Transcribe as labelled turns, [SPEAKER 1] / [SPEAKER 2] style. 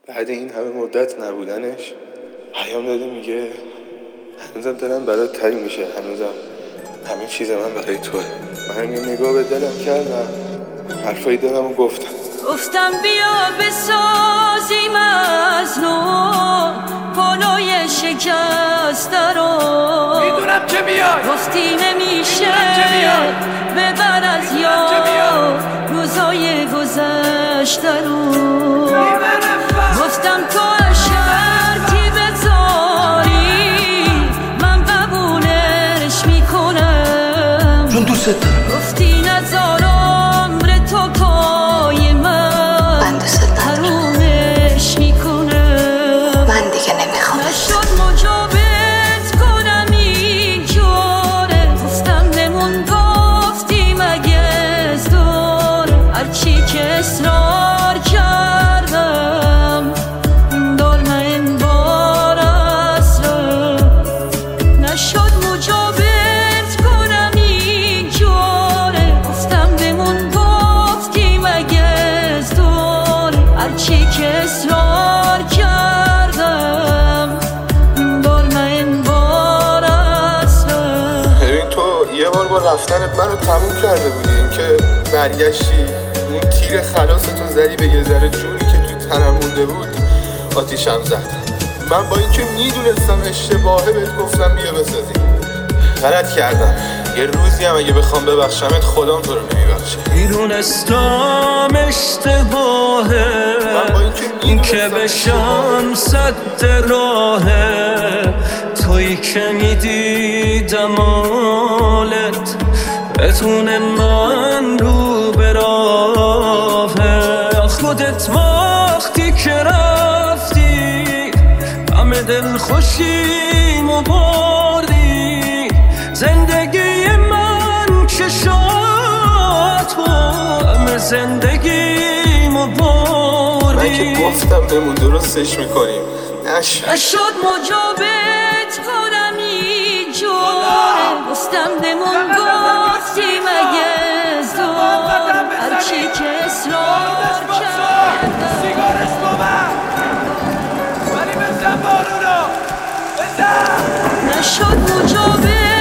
[SPEAKER 1] بعد این همه مدت نبودنش پیام داده میگه هنوزم دلم برات تنگ میشه، هنوزم همه چیز من برای توه. من یه نگاه به دلم کردم، حرفای دلمو گفتم
[SPEAKER 2] بیا بسازیم از نو پالای شکسته رو.
[SPEAKER 3] میدونم که میای،
[SPEAKER 2] گفتی نمیشه ببر از یاد روزای گذشته رو. گفتم تو شرطی بذاری من قبولش میکنم،
[SPEAKER 3] چون دوست دارم.
[SPEAKER 2] گفتی نذار عمر تو پای من حرومش میکنم.
[SPEAKER 4] من دیگه نمیخوام
[SPEAKER 2] نشد مجابت کنم اینجوره. گفتم نمون گفتی مگه از دوره. هرچی که اصرار کردم دار من این بار اصلا. نشد مجابت کنم اینجوره. گفتم بمون گفتی مگه از دوره. هرچی که اصرار کردم دار من این بار اصلا.
[SPEAKER 1] ببین تو یه بار با رفتنت منو تموم کرده بودی، این که برگشتی اون تیر خلاصتو زدی به یه ذره جونی که توی تنم مونده بود آتیشم زد. من با اینکه میدونستم اشتباهه بهت گفتم بیا بسازی. غلط کردم، یه روزی هم اگه بخوام ببخشمت خودم تو رو نمیبخشه.
[SPEAKER 5] میدونستم اشتباهه،
[SPEAKER 1] من با
[SPEAKER 5] این که بشم صد راهه. تویی که میدیدم حالت بتونه من رو به راهه. خودت وقتی که رفتی همه دل خوشیمو بردی. زندگی من که شاد بود همه زندگیمو بردی.
[SPEAKER 1] من که گفتم بمون درستش میکنیم
[SPEAKER 2] نشد مجابت کنم اینجوره. گفتم بمون گفتی مگه از دوره. هرچی که اصرار کردم
[SPEAKER 3] سیگارش با من ولی بزن بارونو بزن.
[SPEAKER 2] نشد مجابت